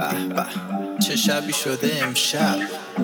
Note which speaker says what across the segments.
Speaker 1: به به چه شبی شده امشب.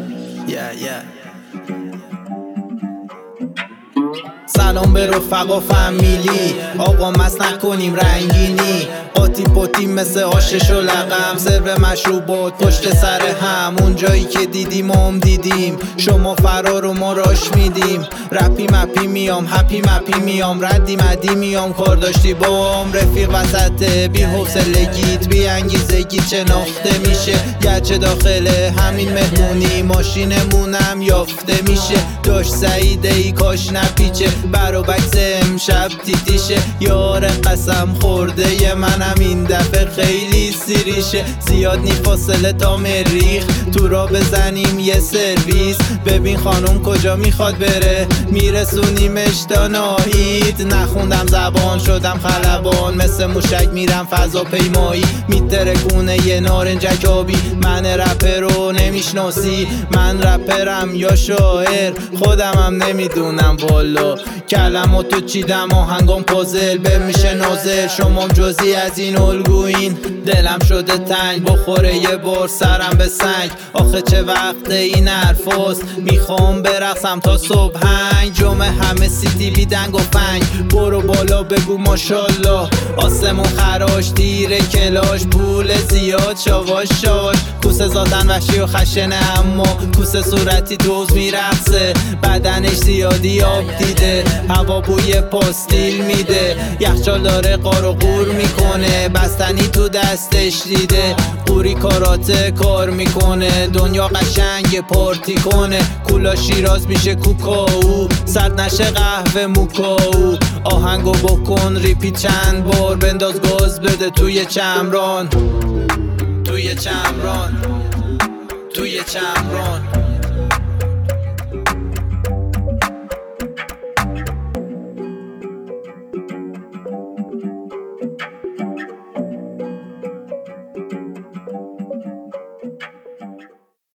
Speaker 1: سلام به رفقا فامیلی، آقا مست نکنیم رنگینی. قاطی پاتی مثل آشش و لقم، سرو مشروبات پشت سر هم. اون جایی که دیدیم هم دیدیم، شما فرار و ما راش میدیم. رپی مپی میام، هپی مپی میام، ردی مدی میام. کار داشتی بام رفیق وسطه، بی حوصلگیت بی انگیزگیت شناخته میشه. گرچه داخله همین مهمونی ماشینمونم یافته میشه. داشت سعیده ای کاش نپیچه، برا بکس امشب تیتیشه. یار قسم خورده ی منم این دفعه خیلی سیریشه. زیاد نی فاصله تا مریخ، تو را بزنیم یه سرویس. ببین خانوم کجا میخواد بره، میرسونیمش تا ناهید. نخوندم زبان شدم خلبان، مثل موشک میرم فضا پیمایی. میترکونه یه نارنجک آبی. من رپر رو نمیشناسی، من رپرم یا شاعر خودمم نمیدونم والا. کلماتو چیدم آهنگام پازل به میشه نازل. شمام جزی از این الگوین، دلم شده تنگ بخوره یه بار سرم به سنگ. آخه چه وقت این حرفاست، میخوام برقصم تا صبح هنگ. جمعه همه سیتی بی دنگ و فنگ، برو بالا بگو ماشالله. آسمون خراش دیره کلاش، پول زیاد شاواش شاواش. کوسه زادن وحشی و خشنه، اما کوسه صورتی دوز میرقصه. بدنش زیادی آب دیده، هوا بوی پاستیل میده. یخچال داره قار و قور میکنه، بستنی تو دستش دیده. قوری کاراته کار میکنه، دنیا قشنگ پارتی کنه. کولا شیراز میشه کوکاو، سرد نشه قهوه موکاو. آهنگو بکن ریپیت چند بار، بنداز گاز بده توی چمران، توی چمران، توی چمران.